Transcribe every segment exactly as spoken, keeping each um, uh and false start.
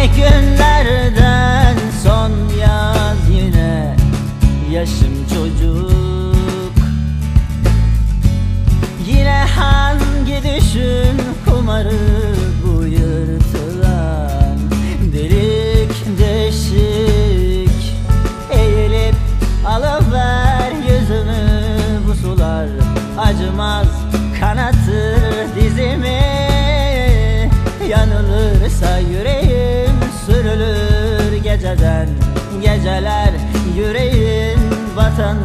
günlerden son yaz yine yaşım çocuk. Yine hangi düşün kumarı bu yırtılan delik deşik. Eğilip alıver yüzümü bu sular, acımaz kanatır dizimi. Yanılırsa yüreğim sürülür geceden geceler yüreğin vatanı.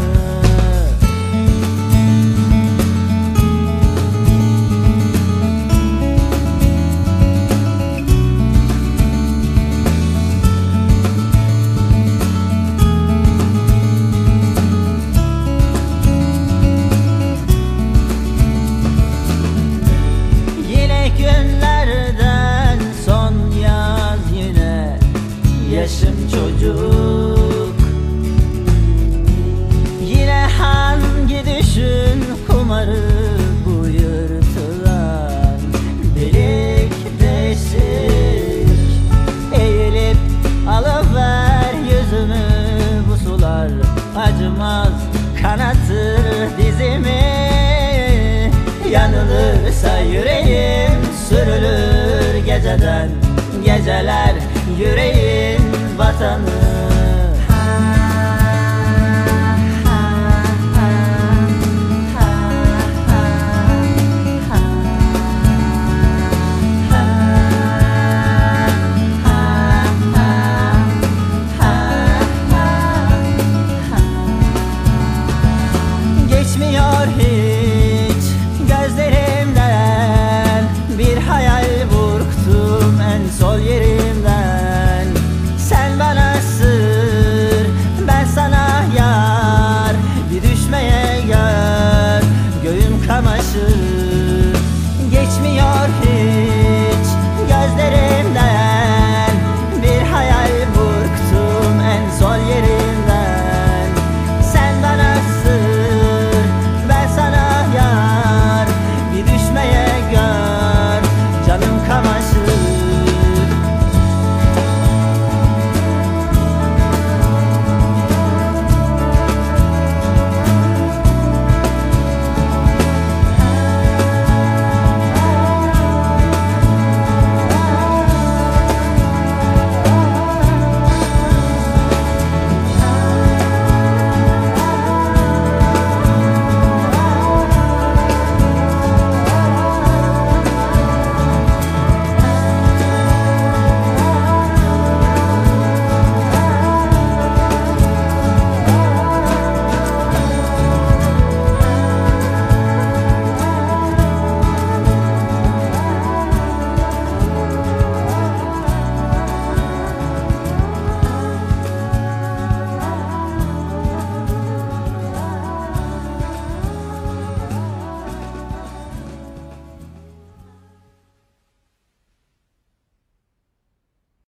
Günlerden son yaz yine yaşım çocuk. Yine hangi düşün kumarı bu yırtılan delik deşik. Eğilip alıver yüzümü bu sular, acımaz kanatır dizimi. Yanılırsa yüreğim sürülür geceden geceler yüreğin vatanı. Geçmiyor hiç gözlerimden, bir hayal burktum en sol yerimden. Sen bana sır, ben sana yar, bir düşmeye gör göğüm kamaşır.